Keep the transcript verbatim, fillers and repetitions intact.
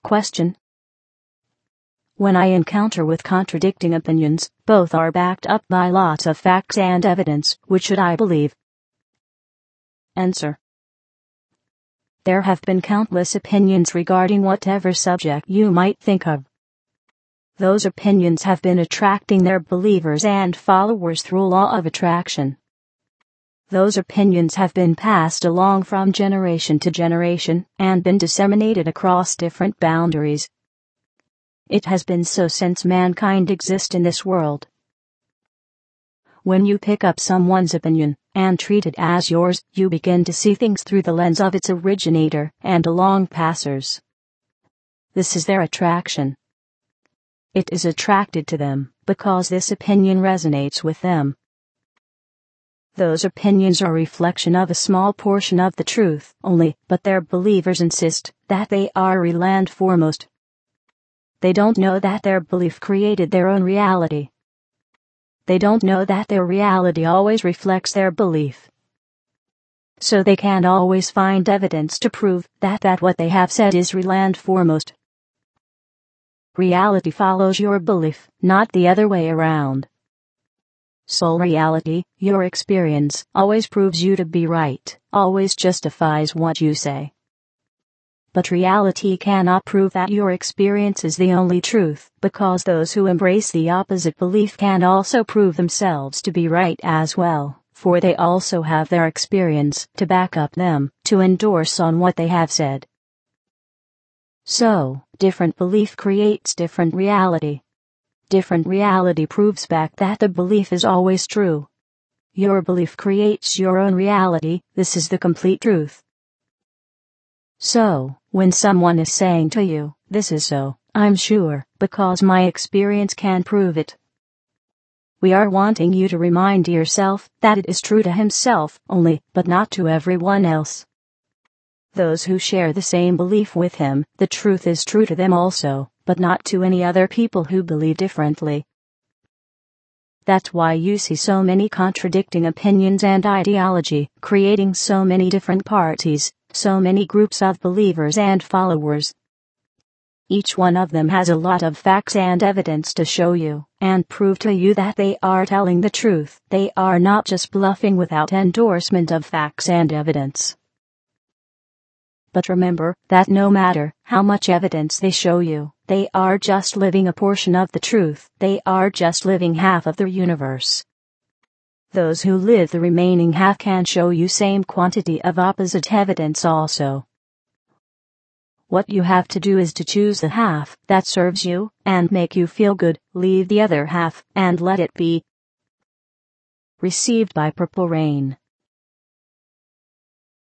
question. When I encounter with contradicting opinions, both are backed up by lots of facts and evidence, which should I believe? Answer. There have been countless opinions regarding whatever subject you might think of. Those opinions have been attracting their believers and followers through law of attraction. Those opinions have been passed along from generation to generation and been disseminated across different boundaries. It has been so since mankind exists in this world. When you pick up someone's opinion and treat it as yours, you begin to see things through the lens of its originator and along passers. This is their attraction. It is attracted to them because this opinion resonates with them. Those opinions are a reflection of a small portion of the truth only, but their believers insist that they are real and foremost. They don't know that their belief created their own reality. They don't know that their reality always reflects their belief. So they can't always find evidence to prove that that what they have said is real and foremost. Reality follows your belief, not the other way around. Soul reality, your experience, always proves you to be right, always justifies what you say. But reality cannot prove that your experience is the only truth, because those who embrace the opposite belief can also prove themselves to be right as well, for they also have their experience to back up them, to endorse on what they have said. So, different belief creates different reality. Different reality proves back that the belief is always true. Your belief creates your own reality, this is the complete truth. So, when someone is saying to you, this is so, I'm sure, because my experience can prove it. We are wanting you to remind yourself that it is true to himself only, but not to everyone else. Those who share the same belief with him, the truth is true to them also, but not to any other people who believe differently. That's why you see so many contradicting opinions and ideology, creating so many different parties, so many groups of believers and followers. Each one of them has a lot of facts and evidence to show you, and prove to you that they are telling the truth. They are not just bluffing without endorsement of facts and evidence. But remember that no matter how much evidence they show you, they are just living a portion of the truth. They are just living half of the universe. Those who live the remaining half can show you same quantity of opposite evidence also. What you have to do is to choose the half that serves you and make you feel good, leave the other half and let it be. Received by Purple Rain.